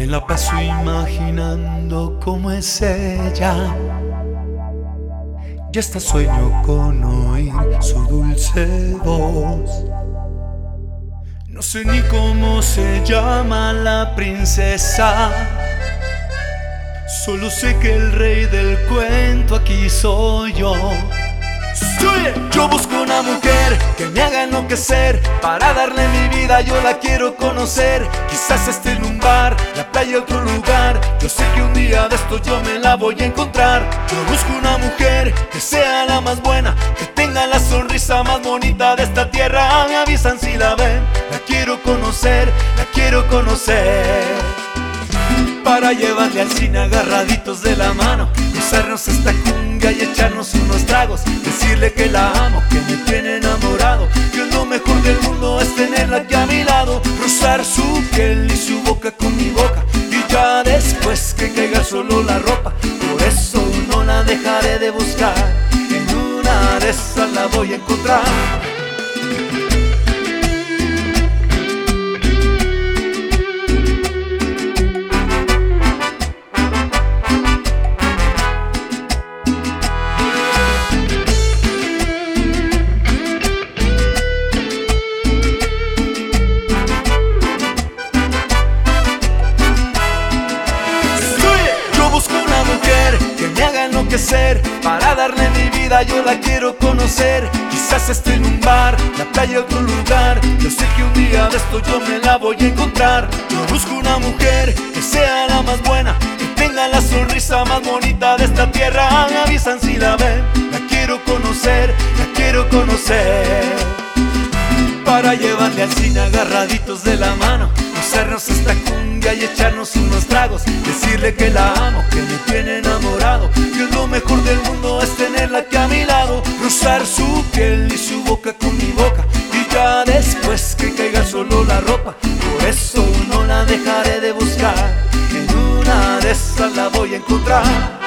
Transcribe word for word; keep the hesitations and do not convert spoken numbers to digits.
la paso imaginando cómo es ella. Ya hasta sueño con oír su dulce voz. No sé ni cómo se llama la princesa, solo sé que el rey del cuento aquí soy yo. Yo busco una mujer que me haga enloquecer. Para darle mi vida yo la quiero conocer. Quizás esté en un bar, la playa, otro lugar. Yo sé que un día de estos yo me la voy a encontrar. Yo busco una mujer que sea la más buena, que tenga la sonrisa más bonita de esta tierra. Me avisan si la ven, la quiero conocer, la quiero conocer. Para llevarle al cine agarraditos de la mano, cruzarnos esta cumbia y echarnos unos tragos. Decirle que la amo, que me tiene enamorado, que lo mejor del mundo es tenerla aquí a mi lado. Rozar su piel y su boca con mi boca, y ya después que caiga solo la ropa. Por eso no la dejaré de buscar, en una de esas la voy a encontrar. Para darle mi vida yo la quiero conocer. Quizás esté en un bar, la playa, otro lugar. Yo sé que un día de esto yo me la voy a encontrar. Yo busco una mujer que sea la más buena, que tenga la sonrisa más bonita de esta tierra. Me avisan si la ven, la quiero conocer, la quiero conocer. Para llevarle al cine agarraditos de la mano, cruzarnos esta cumbia y echarnos unos tragos. Decirle que la amo, que me tiene enamorado, que lo mejor del mundo es tenerla aquí a mi lado. Rozar su piel y su boca con mi boca, y ya después que caiga solo la ropa. Por eso no la dejaré de buscar, en una de esas la voy a encontrar.